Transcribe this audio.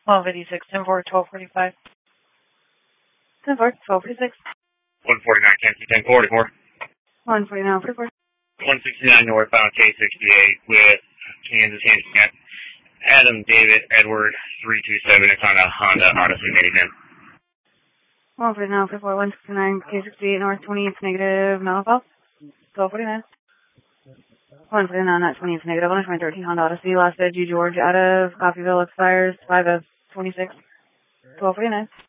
1286, 10-4, 1245. 10-4, 1246. 149, Kansas 1044. 149, 44. 169 northbound K68 with Kansas Handicap. Adam David Edward 327. It's on a Honda Odyssey minivan. 149, 44, 169, K68 north 20, it's negative, Mountain Falls. 1249. 149, not 20, it's negative. 120, Honda Odyssey, Last Edge, George, out of Coffeyville, expires 5 of 26. 1249.